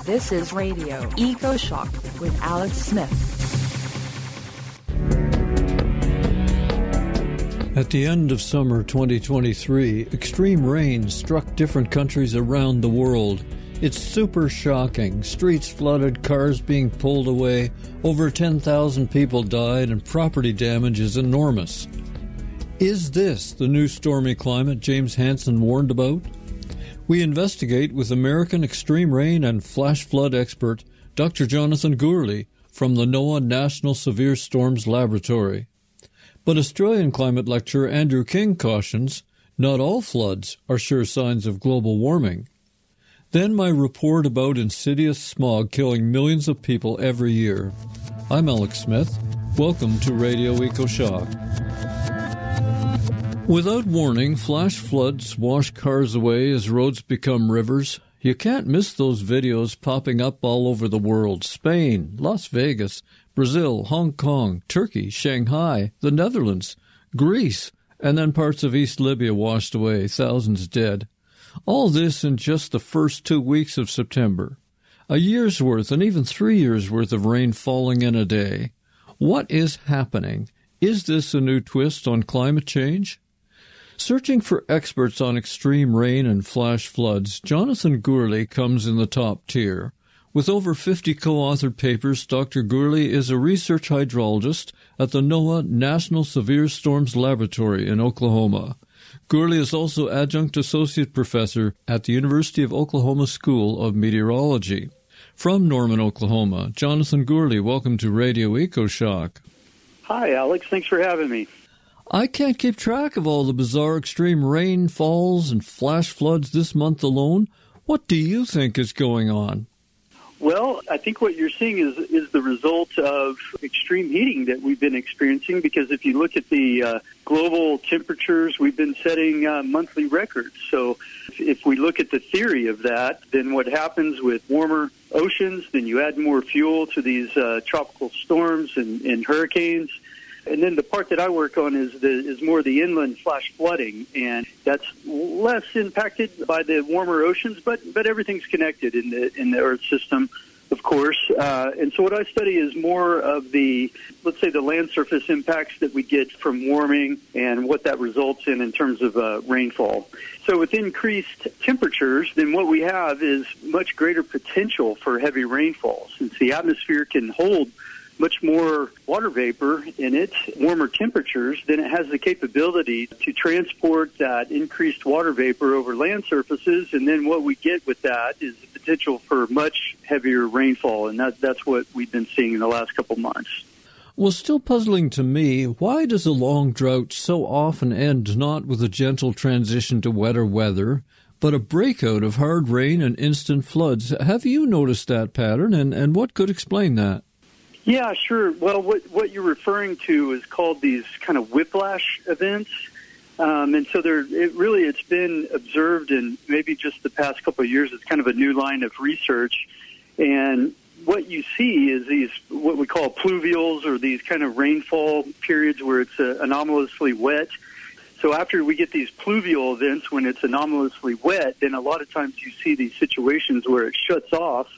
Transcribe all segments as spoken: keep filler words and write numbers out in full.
This is Radio Eco Shock with Alex Smith. At the end of summer twenty twenty-three, extreme rain struck different countries around the world. It's super shocking. Streets flooded, cars being pulled away, over ten thousand people died, and property damage is enormous. Is this the new stormy climate James Hansen warned about? We investigate with American extreme rain and flash flood expert Doctor Jonathan Gourley from the NOAA National Severe Storms Laboratory. But Australian climate lecturer Andrew King cautions not all floods are sure signs of global warming. Then my report about insidious smog killing millions of people every year. I'm Alex Smith. Welcome to Radio EcoShock. Without warning, flash floods wash cars away as roads become rivers. You can't miss those videos popping up all over the world. Spain, Las Vegas, Brazil, Hong Kong, Turkey, Shanghai, the Netherlands, Greece, and then parts of East Libya washed away, thousands dead. All this in just the first two weeks of September. A year's worth and even three years' worth of rain falling in a day. What is happening? Is this a new twist on climate change? Searching for experts on extreme rain and flash floods, Jonathan Gourley comes in the top tier. With over fifty co-authored papers, Doctor Gourley is a research hydrologist at the NOAA National Severe Storms Laboratory in Oklahoma. Gourley is also adjunct associate professor at the University of Oklahoma School of Meteorology. From Norman, Oklahoma, Jonathan Gourley, welcome to Radio EcoShock. Hi, Alex. Thanks for having me. I can't keep track of all the bizarre extreme rainfalls and flash floods this month alone. What do you think is going on? Well, I think what you're seeing is is the result of extreme heating that we've been experiencing, because if you look at the uh, global temperatures, we've been setting uh, monthly records. So if, if we look at the theory of that, then what happens with warmer oceans, then you add more fuel to these uh, tropical storms and, and hurricanes. And then the part that I work on is the, is more the inland flash flooding, and that's less impacted by the warmer oceans, but but everything's connected in the in the Earth system, of course. Uh, and so what I study is more of the, let's say, the land surface impacts that we get from warming and what that results in in terms of uh, rainfall. So with increased temperatures, then what we have is much greater potential for heavy rainfall, since the atmosphere can hold much more water vapor in it, warmer temperatures, then it has the capability to transport that increased water vapor over land surfaces, and then what we get with that is the potential for much heavier rainfall, and that, that's what we've been seeing in the last couple months. Well, still puzzling to me, why does a long drought so often end not with a gentle transition to wetter weather, but a breakout of hard rain and instant floods? Have you noticed that pattern, and, and what could explain that? Yeah, sure. Well, what what you're referring to is called these kind of whiplash events, um, and so there. It really, it's been observed in maybe just the past couple of years. It's kind of a new line of research, and what you see is these what we call pluvials, or these kind of rainfall periods where it's uh, anomalously wet. So after we get these pluvial events, when it's anomalously wet, then a lot of times you see these situations where it shuts off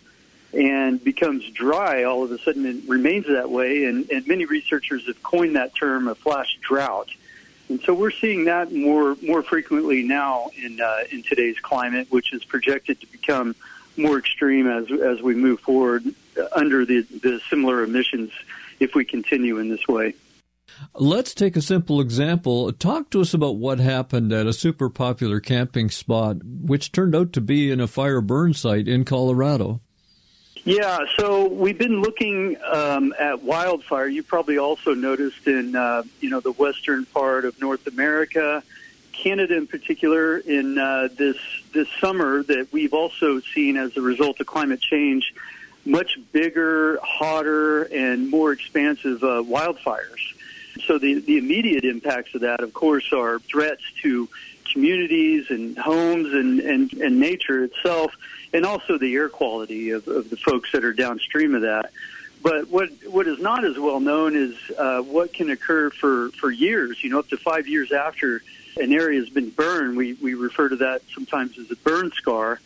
and becomes dry all of a sudden. It remains that way, and, and many researchers have coined that term a flash drought. And so we're seeing that more more frequently now in uh, in today's climate, which is projected to become more extreme as as we move forward under the, the similar emissions if we continue in this way. Let's take a simple example. Talk to us about what happened at a super popular camping spot, which turned out to be in a fire burn site in Colorado. Yeah, so we've been looking um, at wildfire. You probably also noticed in, uh, you know, the western part of North America, Canada in particular, in uh, this this summer, that we've also seen as a result of climate change, much bigger, hotter, and more expansive uh, wildfires. So the, the immediate impacts of that, of course, are threats to communities and homes and, and, and nature itself, and also the air quality of, of the folks that are downstream of that. But what what is not as well known is uh, what can occur for, for years, you know, up to five years after an area has been burned. We, we refer to that sometimes as a burn scar.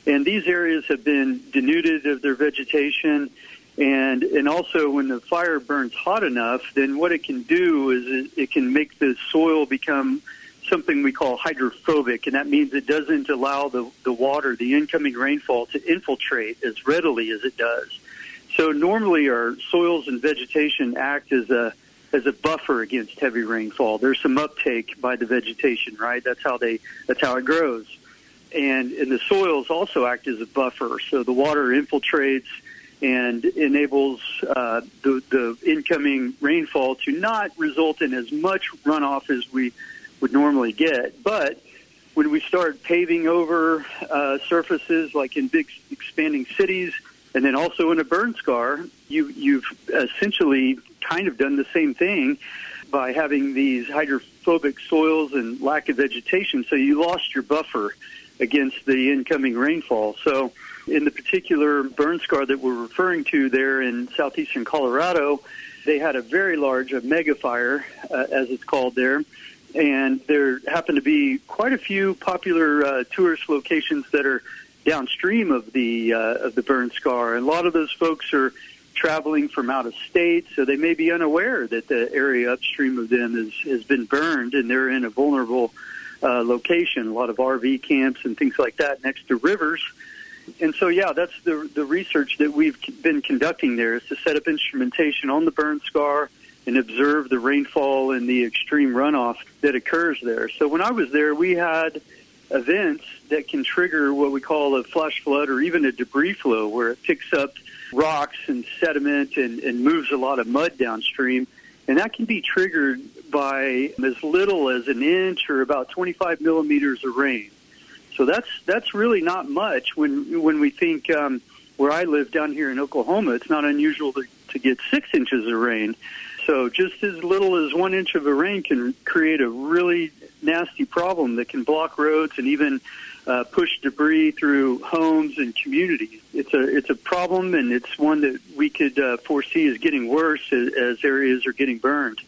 And these areas have been denuded of their vegetation. And and also when the fire burns hot enough, then what it can do is it, it can make the soil become something we call hydrophobic, and that means it doesn't allow the, the water, the incoming rainfall, to infiltrate as readily as it does. So normally our soils and vegetation act as a as a buffer against heavy rainfall. There's some uptake by the vegetation, right? That's how they that's how it grows. And, and the soils also act as a buffer, so the water infiltrates and enables uh, the, the incoming rainfall to not result in as much runoff as we would normally get. But when we start paving over uh, surfaces like in big expanding cities, and then also in a burn scar, you, you've essentially kind of done the same thing by having these hydrophobic soils and lack of vegetation. So you lost your buffer against the incoming rainfall. So in the particular burn scar that we're referring to there in southeastern Colorado, they had a very large, a mega fire, uh, as it's called there. And there happened to be quite a few popular uh, tourist locations that are downstream of the uh, of the burn scar. And a lot of those folks are traveling from out of state, so they may be unaware that the area upstream of them is, has been burned, and they're in a vulnerable uh, location. A lot of R V camps and things like that next to rivers. And so, yeah, that's the the research that we've been conducting there, is to set up instrumentation on the burn scar and observe the rainfall and the extreme runoff that occurs there. So when I was there, we had events that can trigger what we call a flash flood or even a debris flow, where it picks up rocks and sediment and, and moves a lot of mud downstream. And that can be triggered by as little as an inch or about twenty-five millimeters of rain. So that's that's really not much when when we think um, where I live down here in Oklahoma, it's not unusual to, to get six inches of rain. So just as little as one inch of a rain can create a really nasty problem that can block roads and even uh, push debris through homes and communities. It's a it's a problem, and it's one that we could uh, foresee is getting worse as, as areas are getting burned.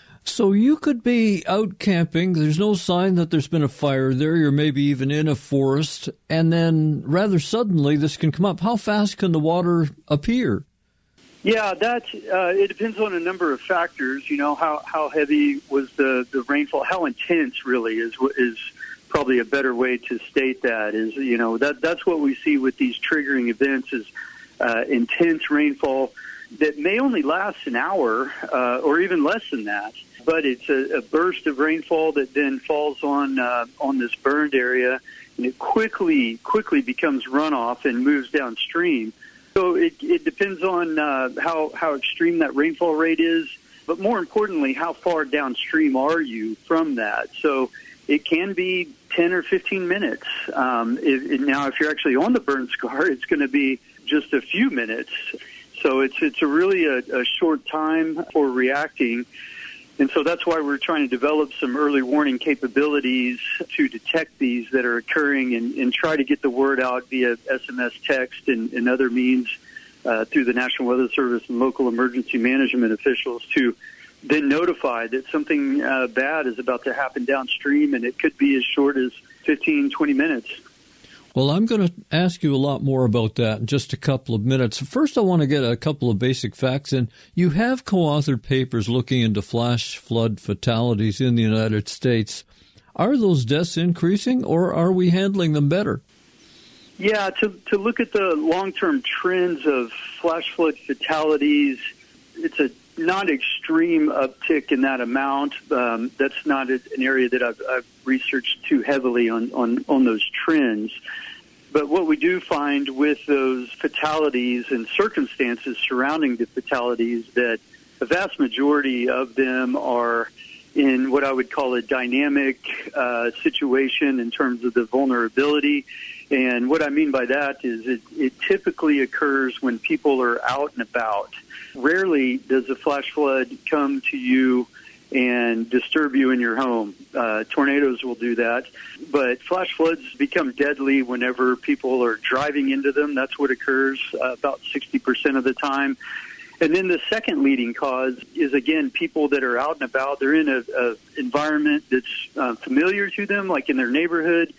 So you could be out camping, there's no sign that there's been a fire there, you're maybe even in a forest, and then rather suddenly this can come up. How fast can the water appear? Yeah, that uh, it depends on a number of factors. You know, how, how heavy was the, the rainfall, how intense really is is probably a better way to state that. Is, you know, that that's what we see with these triggering events is uh, intense rainfall that may only last an hour uh, or even less than that. But it's a, a burst of rainfall that then falls on uh, on this burned area, and it quickly quickly becomes runoff and moves downstream. So it, it depends on uh, how how extreme that rainfall rate is, but more importantly, how far downstream are you from that? So it can be ten or fifteen minutes. Um, it, it, now, if you're actually on the burn scar, it's going to be just a few minutes. So it's it's a really a, a short time for reacting. And so that's why we're trying to develop some early warning capabilities to detect these that are occurring and, and try to get the word out via S M S text and, and other means uh, through the National Weather Service and local emergency management officials to then notify that something uh, bad is about to happen downstream, and it could be as short as fifteen, twenty minutes. Well, I'm going to ask you a lot more about that in just a couple of minutes. First, I want to get a couple of basic facts in. You have co-authored papers looking into flash flood fatalities in the United States. Are those deaths increasing, or are we handling them better? Yeah, to, to look at the long-term trends of flash flood fatalities, it's a not extreme uptick in that amount. Um, that's not an area that I've, I've researched too heavily on, on, on those trends. But what we do find with those fatalities and circumstances surrounding the fatalities, that the vast majority of them are in what I would call a dynamic uh, situation in terms of the vulnerability. And what I mean by that is it, it typically occurs when people are out and about. Rarely does a flash flood come to you and disturb you in your home. Uh, tornadoes will do that. But flash floods become deadly whenever people are driving into them. That's what occurs uh, about sixty percent of the time. And then the second leading cause is, again, people that are out and about. They're in a, a environment that's uh, familiar to them, like in their neighborhood,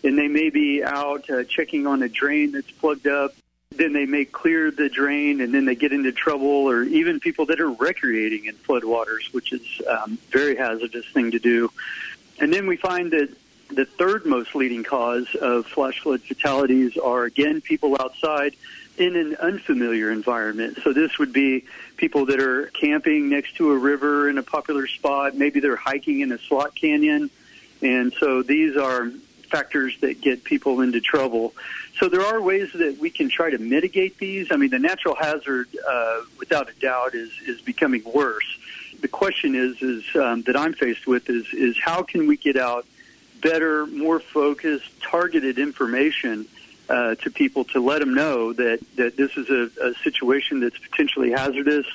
and they may be out uh, checking on a drain that's plugged up. Then they may clear the drain, and then they get into trouble, or even people that are recreating in floodwaters, which is a um, very hazardous thing to do. And then we find that the third most leading cause of flash flood fatalities are, again, people outside in an unfamiliar environment. So this would be people that are camping next to a river in a popular spot. Maybe they're hiking in a slot canyon. And so these are factors that get people into trouble. So there are ways that we can try to mitigate these. I mean, the natural hazard, uh, without a doubt, is, is becoming worse. The question is, is um, that I'm faced with is, is how can we get out better, more focused, targeted information uh, to people to let them know that, that this is a, a situation that's potentially hazardous,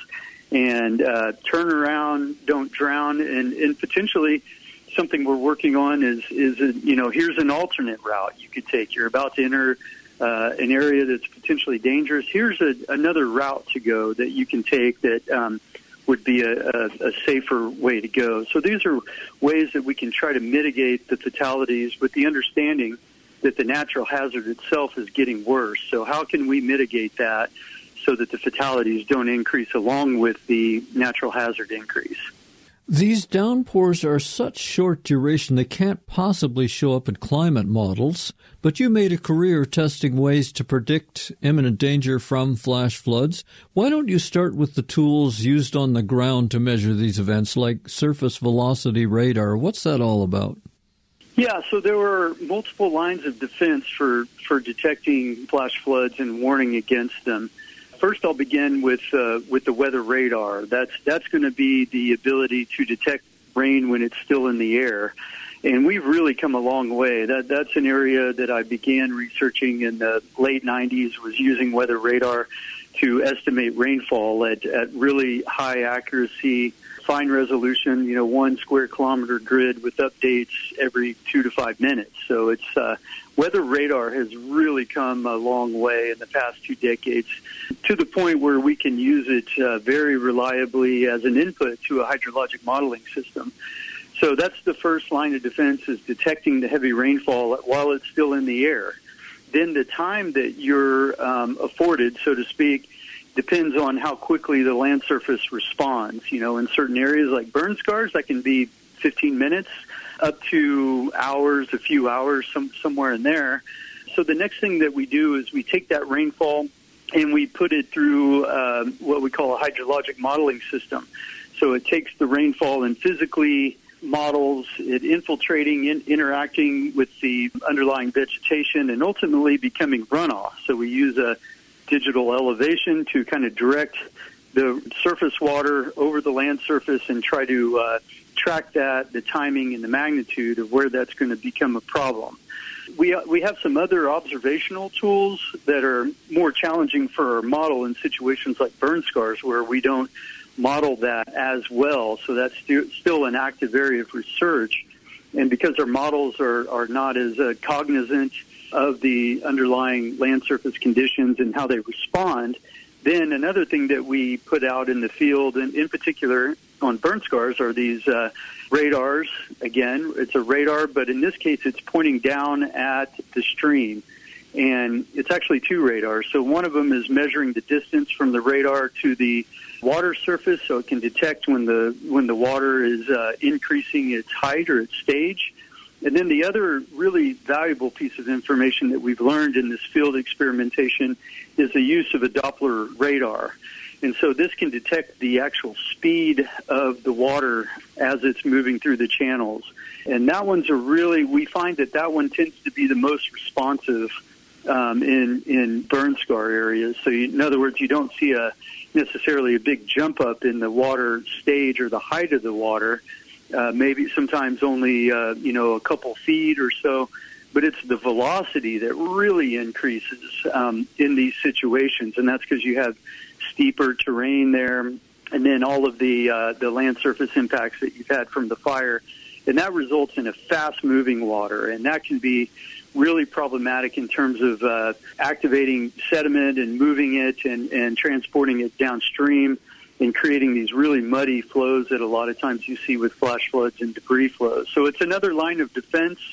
and uh, turn around, don't drown, and, and potentially something we're working on is, is a, you know, here's an alternate route you could take. You're about to enter uh, an area that's potentially dangerous. Here's a, another route to go that you can take that um, would be a, a, a safer way to go. So these are ways that we can try to mitigate the fatalities with the understanding that the natural hazard itself is getting worse. So how can we mitigate that so that the fatalities don't increase along with the natural hazard increase? These downpours are such short duration they can't possibly show up in climate models, but you made a career testing ways to predict imminent danger from flash floods. Why don't you start with the tools used on the ground to measure these events, like surface velocity radar? What's that all about? Yeah, so there were multiple lines of defense for, for detecting flash floods and warning against them. First, I'll begin with uh, with the weather radar. That's that's going to be the ability to detect rain when it's still in the air, and we've really come a long way. That that's an area that I began researching in the late nineties. Was using weather radar to estimate rainfall at at really high accuracy, fine resolution. You know, one square kilometer grid with updates every two to five minutes. So it's uh, weather radar has really come a long way in the past two decades, to the point where we can use it uh, very reliably as an input to a hydrologic modeling system. So that's the first line of defense, is detecting the heavy rainfall while it's still in the air. Then the time that you're um, afforded, so to speak, depends on how quickly the land surface responds. You know, in certain areas like burn scars, that can be fifteen minutes, up to hours, a few hours, some, somewhere in there. So the next thing that we do is we take that rainfall and we put it through uh, what we call a hydrologic modeling system. So it takes the rainfall and physically models it infiltrating, in, interacting with the underlying vegetation, and ultimately becoming runoff. So we use a digital elevation to kind of direct the surface water over the land surface and try to uh, track that, the timing and the magnitude of where that's going to become a problem. We uh, we have some other observational tools that are more challenging for our model in situations like burn scars, where we don't model that as well. So that's stu- still an active area of research. And because our models are, are not as uh, cognizant of the underlying land surface conditions and how they respond, then another thing that we put out in the field, and in particular on burn scars, are these uh, radars. Again, it's a radar, but in this case it's pointing down at the stream. And it's actually two radars. So one of them is measuring the distance from the radar to the water surface, so it can detect when the when the water is uh, increasing its height or its stage. And then the other really valuable piece of information that we've learned in this field experimentation is the use of a Doppler radar. And so this can detect the actual speed of the water as it's moving through the channels. And that one's a really, we find that that one tends to be the most responsive um, in, in burn scar areas. So you, in other words, you don't see a necessarily a big jump up in the water stage or the height of the water. Uh, maybe sometimes only, uh, you know, a couple feet or so, but it's the velocity that really increases um, in these situations, and that's because you have steeper terrain there, and then all of the uh, the land surface impacts that you've had from the fire, and that results in a fast-moving water, and that can be really problematic in terms of uh, activating sediment and moving it and, and transporting it downstream, and creating these really muddy flows that a lot of times you see with flash floods and debris flows. So it's another line of defense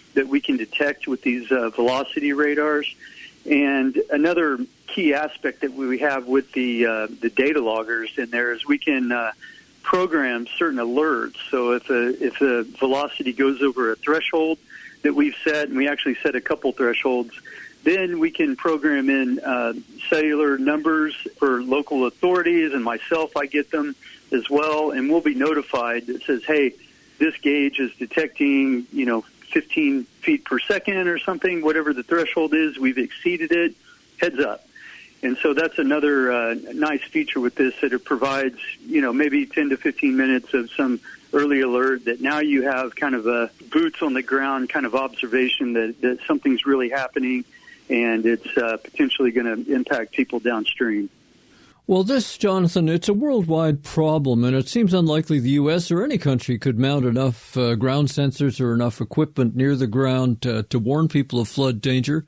that we can detect with these uh, velocity radars. And another key aspect that we have with the uh, the data loggers in there is we can uh, program certain alerts. So if a, if the velocity goes over a threshold that we've set, and we actually set a couple thresholds, then we can program in uh, cellular numbers for local authorities, and myself, I get them as well, and we'll be notified that says, hey, this gauge is detecting, you know, fifteen feet per second or something, whatever the threshold is, we've exceeded it, heads up. And so that's another uh, nice feature with this, that it provides, you know, maybe ten to fifteen minutes of some early alert that now you have kind of a boots on the ground kind of observation that, that something's really happening, and it's uh, potentially going to impact people downstream. Well, this, Jonathan, it's a worldwide problem, and it seems unlikely the U S or any country could mount enough uh, ground sensors or enough equipment near the ground to, to warn people of flood danger.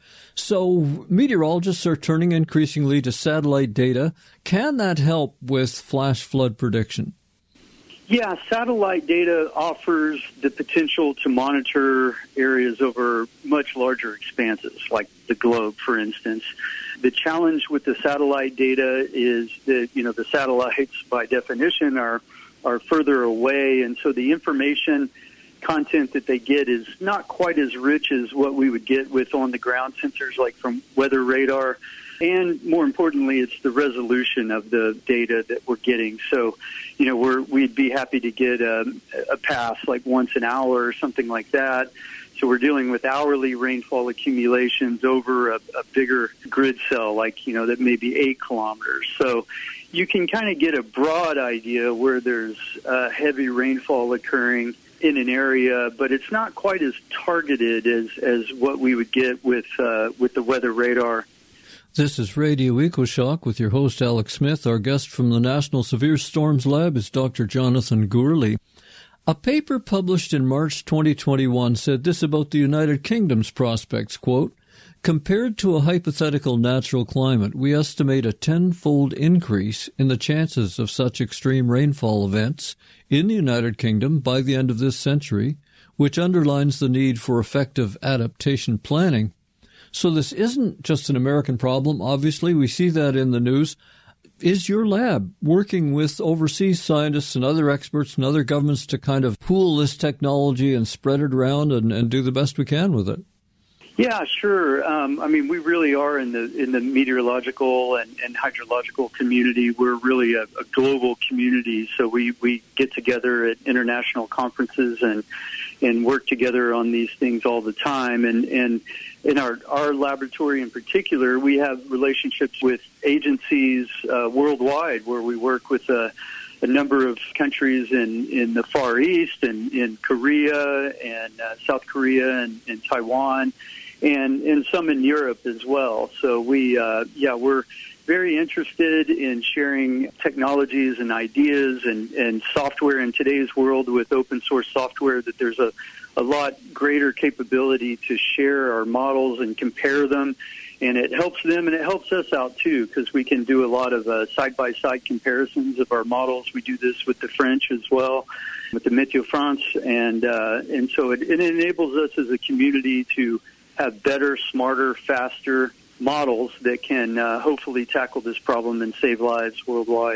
So meteorologists are turning increasingly to satellite data. Can that help with flash flood prediction? Yeah, satellite data offers the potential to monitor areas over much larger expanses, like the globe, for instance. The challenge with the satellite data is that, you know, the satellites, by definition, are are further away, and so the information content that they get is not quite as rich as what we would get with on-the-ground sensors, like from weather radar. And more importantly, it's the resolution of the data that we're getting. So, you know, we're, we'd be happy to get a, a pass like once an hour or something like that. So we're dealing with hourly rainfall accumulations over a, a bigger grid cell, like, you know, that may be eight kilometers. So you can kind of get a broad idea where there's uh, heavy rainfall occurring in an area, but it's not quite as targeted as, as what we would get with uh, with the weather radar. This is Radio EcoShock with your host, Alex Smith. Our guest from the National Severe Storms Lab is Doctor Jonathan Gourley. A paper published in March twenty twenty-one said this about the United Kingdom's prospects, quote, compared to a hypothetical natural climate, we estimate a tenfold increase in the chances of such extreme rainfall events in the United Kingdom by the end of this century, which underlines the need for effective adaptation planning. So this isn't just an American problem. Obviously, we see that in the news. Is your lab working with overseas scientists and other experts and other governments to kind of pool this technology and spread it around and, and do the best we can with it? Yeah, sure. Um, I mean, we really are in the in the meteorological and, and hydrological community. We're really a, a global community, so we, we get together at international conferences and and work together on these things all the time. And, and in our, our laboratory in particular, we have relationships with agencies uh, worldwide where we work with a, a number of countries in, in the Far East and in Korea and uh, South Korea and, and Taiwan, and, and some in Europe as well. So we, uh, yeah, we're very interested in sharing technologies and ideas and, and software in today's world with open source software, that there's a, a lot greater capability to share our models and compare them. And it helps them and it helps us out too, because we can do a lot of uh, side-by-side comparisons of our models. We do this with the French as well, with the Météo France. And, uh, and so it, it enables us as a community to have better, smarter, faster models that can uh, hopefully tackle this problem and save lives worldwide.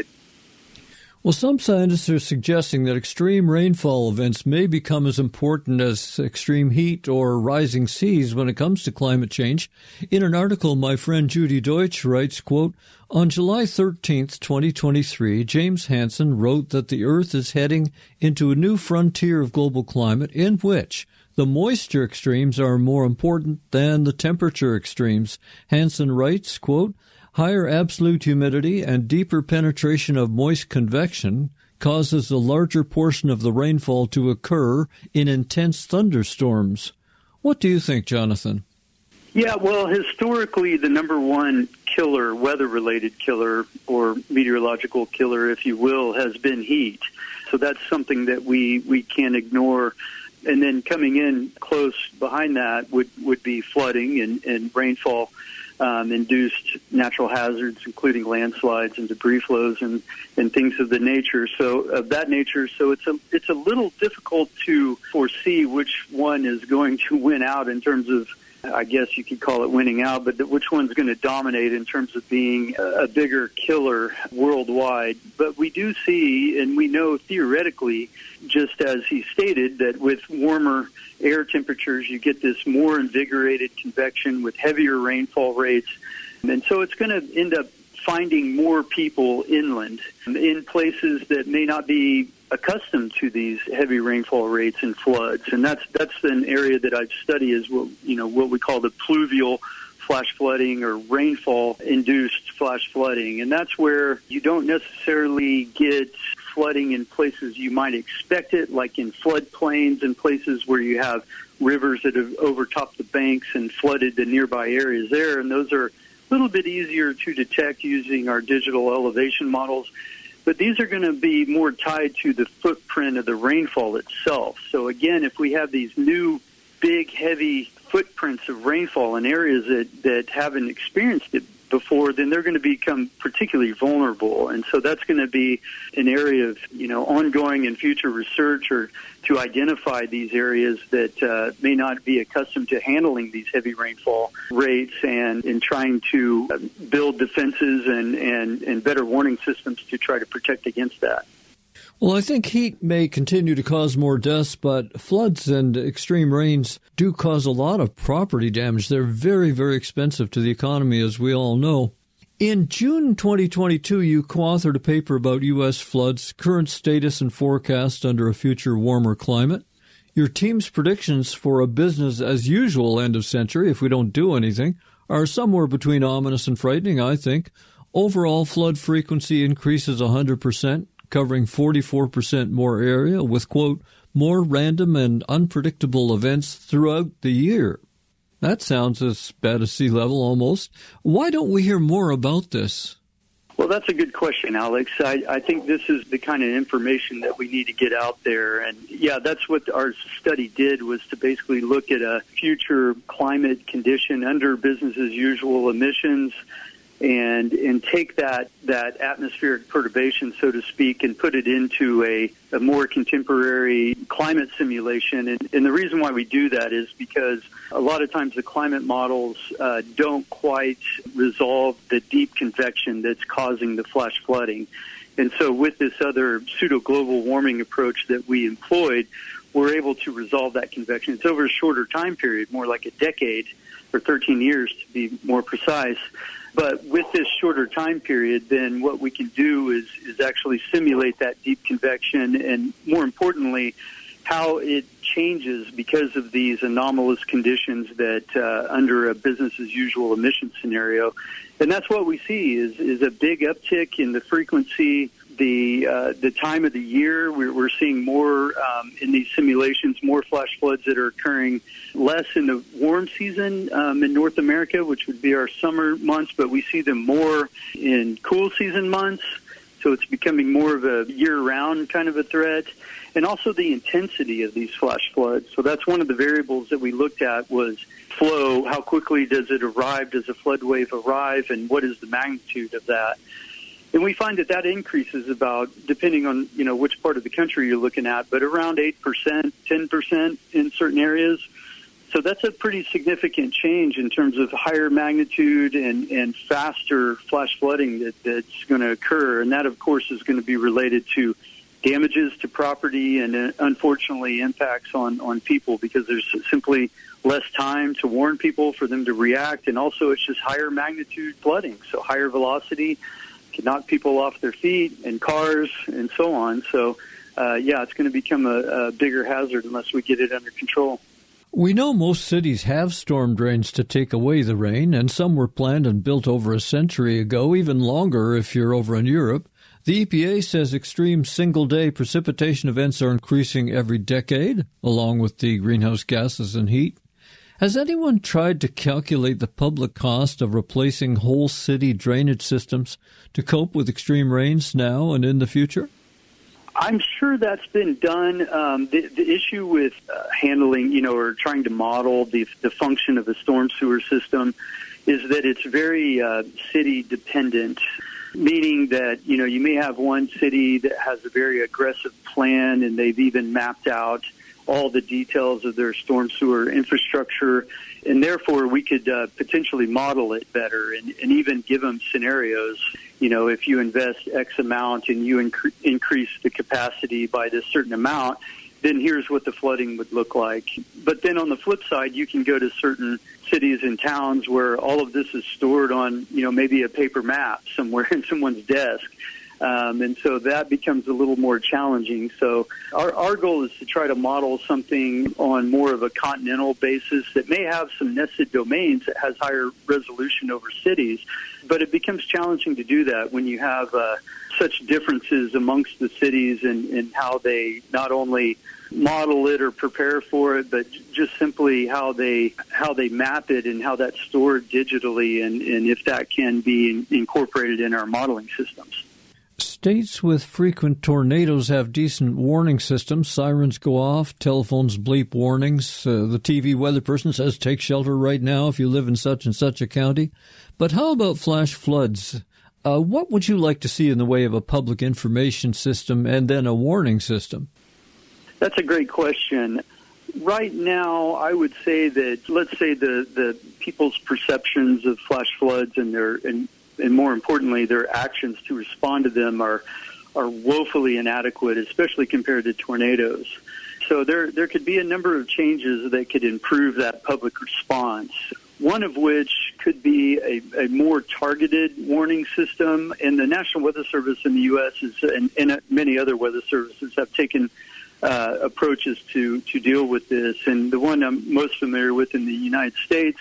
Well, some scientists are suggesting that extreme rainfall events may become as important as extreme heat or rising seas when it comes to climate change. In an article, my friend Judy Deutsch writes, quote, on July thirteenth, twenty twenty-three, James Hansen wrote that the Earth is heading into a new frontier of global climate in which the moisture extremes are more important than the temperature extremes. Hansen writes, quote, higher absolute humidity and deeper penetration of moist convection causes a larger portion of the rainfall to occur in intense thunderstorms. What do you think, Jonathan? Yeah, well, historically, the number one killer, weather-related killer, or meteorological killer, if you will, has been heat. So that's something that we, we can't ignore. And then coming in close behind that would, would be flooding and, and rainfall um, induced natural hazards, including landslides and debris flows and, and things of the nature. So of that nature, so it's a it's a little difficult to foresee which one is going to win out in terms of, I guess you could call it winning out, but which one's going to dominate in terms of being a bigger killer worldwide. But we do see, and we know theoretically, just as he stated, that with warmer air temperatures, you get this more invigorated convection with heavier rainfall rates. And so it's going to end up finding more people inland in places that may not be accustomed to these heavy rainfall rates and floods. And that's that's an area that I've studied is what, you know, what we call the pluvial flash flooding or rainfall-induced flash flooding. And that's where you don't necessarily get flooding in places you might expect it, like in floodplains and places where you have rivers that have overtopped the banks and flooded the nearby areas there. And those are a little bit easier to detect using our digital elevation models. But these are going to be more tied to the footprint of the rainfall itself. So again, if we have these new, big, heavy footprints of rainfall in areas that, that haven't experienced it before, then they're going to become particularly vulnerable. And so that's going to be an area of, you know, ongoing and future research or to identify these areas that uh, may not be accustomed to handling these heavy rainfall rates and, and trying to build defenses and, and, and better warning systems to try to protect against that. Well, I think heat may continue to cause more deaths, but floods and extreme rains do cause a lot of property damage. They're very, very expensive to the economy, as we all know. In June twenty twenty-two, you co-authored a paper about U S floods, current status and forecast under a future warmer climate. Your team's predictions for a business as usual end of century, if we don't do anything, are somewhere between ominous and frightening, I think. Overall flood frequency increases one hundred percent. Covering forty-four percent more area with, quote, more random and unpredictable events throughout the year. That sounds as bad as sea level almost. Why don't we hear more about this? Well, that's a good question, Alex. I, I think this is the kind of information that we need to get out there. And, yeah, that's what our study did, was to basically look at a future climate condition under business as usual emissions and and take that, that atmospheric perturbation, so to speak, and put it into a, a more contemporary climate simulation. And, and the reason why we do that is because a lot of times the climate models uh, don't quite resolve the deep convection that's causing the flash flooding. And so with this other pseudo-global warming approach that we employed, we're able to resolve that convection. It's over a shorter time period, more like a decade or thirteen years to be more precise. But with this shorter time period, then what we can do is, is actually simulate that deep convection and, more importantly, how it changes because of these anomalous conditions that uh, under a business-as-usual emission scenario. And that's what we see is, is a big uptick in the frequency, the uh, the time of the year. We're, we're seeing more um, in these simulations, more flash floods that are occurring less in the warm season um, in North America, which would be our summer months, but we see them more in cool season months. So it's becoming more of a year-round kind of a threat. And also the intensity of these flash floods. So that's one of the variables that we looked at was flow. How quickly does it arrive? Does a flood wave arrive? And what is the magnitude of that? And we find that that increases about, depending on, you know, which part of the country you're looking at, but around eight percent, ten percent in certain areas. So that's a pretty significant change in terms of higher magnitude and, and faster flash flooding that, that's going to occur. And that, of course, is going to be related to damages to property and, uh, unfortunately, impacts on, on people because there's simply less time to warn people for them to react. And also it's just higher magnitude flooding, so higher velocity can knock people off their feet and cars and so on. So, uh, yeah, it's going to become a, a bigger hazard unless we get it under control. We know most cities have storm drains to take away the rain, and some were planned and built over a century ago, even longer if you're over in Europe. The E P A says extreme single-day precipitation events are increasing every decade, along with the greenhouse gases and heat. Has anyone tried to calculate the public cost of replacing whole city drainage systems to cope with extreme rains now and in the future? I'm sure that's been done. Um, the, the issue with uh, handling, you know, or trying to model the, the function of a storm sewer system is that it's very uh, city dependent, meaning that, you know, you may have one city that has a very aggressive plan and they've even mapped out all the details of their storm sewer infrastructure, and therefore we could uh, potentially model it better and, and even give them scenarios. You know, if you invest X amount and you inc- increase the capacity by this certain amount, then here's what the flooding would look like. But then on the flip side, you can go to certain cities and towns where all of this is stored on, you know, maybe a paper map somewhere in someone's desk. Um, and so that becomes a little more challenging. So our, our goal is to try to model something on more of a continental basis that may have some nested domains that has higher resolution over cities. But it becomes challenging to do that when you have uh, such differences amongst the cities and, and how they not only model it or prepare for it, but just simply how they how they map it and how that's stored digitally, and, and if that can be in, incorporated in our modeling systems. States with frequent tornadoes have decent warning systems. Sirens go off, telephones bleep warnings. Uh, the T V weather person says take shelter right now if you live in such and such a county. But how about flash floods? Uh, what would you like to see in the way of a public information system and then a warning system? That's a great question. Right now, I would say that, let's say the, the people's perceptions of flash floods and their and, and more importantly, their actions to respond to them are are woefully inadequate, especially compared to tornadoes. So there there could be a number of changes that could improve that public response. One of which could be a, a more targeted warning system. And the National Weather Service in the U S is, and, and many other weather services have taken uh, approaches to, to deal with this. And the one I'm most familiar with in the United States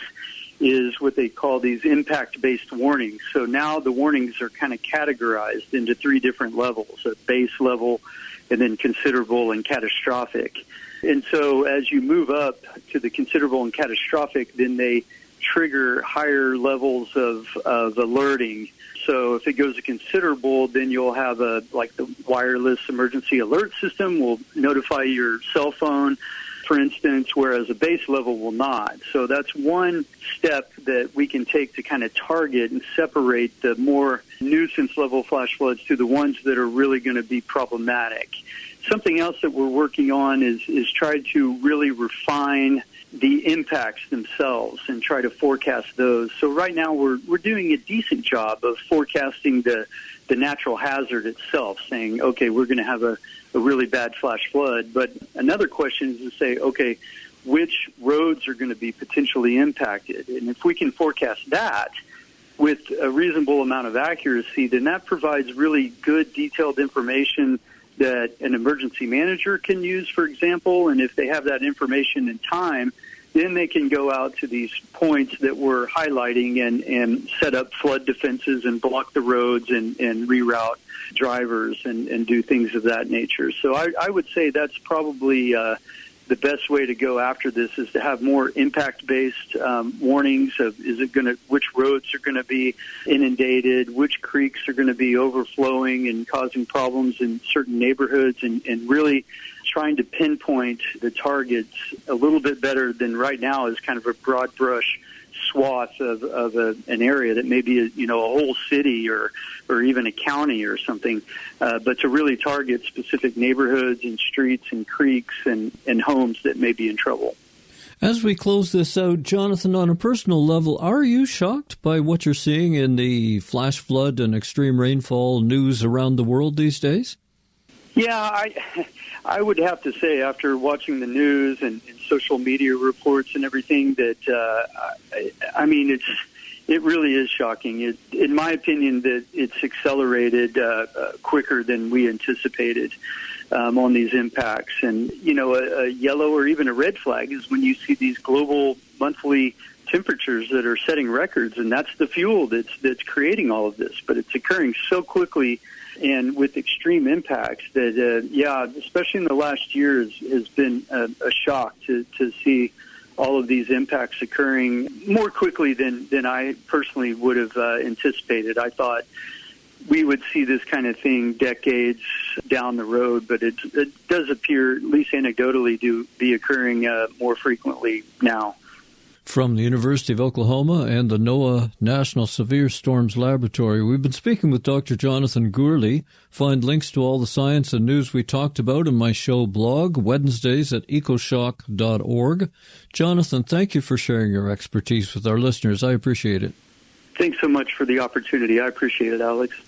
is what they call these impact-based warnings. So now the warnings are kind of categorized into three different levels, a base level, and then considerable and catastrophic. And so as you move up to the considerable and catastrophic, then they trigger higher levels of, of alerting. So if it goes to considerable, then you'll have a, like the wireless emergency alert system will notify your cell phone, for instance, whereas a base level will not. So that's one step that we can take to kind of target and separate the more nuisance level flash floods to the ones that are really going to be problematic. Something else that we're working on is, is try to really refine the impacts themselves and try to forecast those. So right now we're we're doing a decent job of forecasting the the natural hazard itself, saying, okay, we're going to have a, a really bad flash flood. But another question is to say, okay, which roads are going to be potentially impacted? And if we can forecast that with a reasonable amount of accuracy, then that provides really good detailed information that an emergency manager can use, for example. And if they have that information in time, then they can go out to these points that we're highlighting and, and set up flood defenses and block the roads and, and reroute drivers and, and do things of that nature. So I, I would say that's probably uh, the best way to go after this, is to have more impact-based um, warnings of is it going to, which roads are going to be inundated, which creeks are going to be overflowing and causing problems in certain neighborhoods, and, and really trying to pinpoint the targets a little bit better than right now is kind of a broad brush swath of, of a, an area that may be, a, you know, a whole city or, or even a county or something, uh, but to really target specific neighborhoods and streets and creeks and, and homes that may be in trouble. As we close this out, Jonathan, on a personal level, are you shocked by what you're seeing in the flash flood and extreme rainfall news around the world these days? Yeah, I I would have to say, after watching the news and, and social media reports and everything, that uh, I, I mean, it's it really is shocking. It, in my opinion, that it's accelerated uh, uh, quicker than we anticipated um, on these impacts. And you know, a, a yellow or even a red flag is when you see these global monthly temperatures that are setting records, and that's the fuel that's that's creating all of this. But it's occurring so quickly and with extreme impacts that, uh, yeah, especially in the last year, has, has been a, a shock to, to see all of these impacts occurring more quickly than, than I personally would have uh, anticipated. I thought we would see this kind of thing decades down the road, but it, it does appear, at least anecdotally, to be occurring uh, more frequently now. from the University of Oklahoma and the NOAA National Severe Storms Laboratory. We've been speaking with Doctor Jonathan Gourley. Find links to all the science and news we talked about in my show blog, Wednesdays at ecoshock dot org. Jonathan, thank you for sharing your expertise with our listeners. I appreciate it. Thanks so much for the opportunity. I appreciate it, Alex.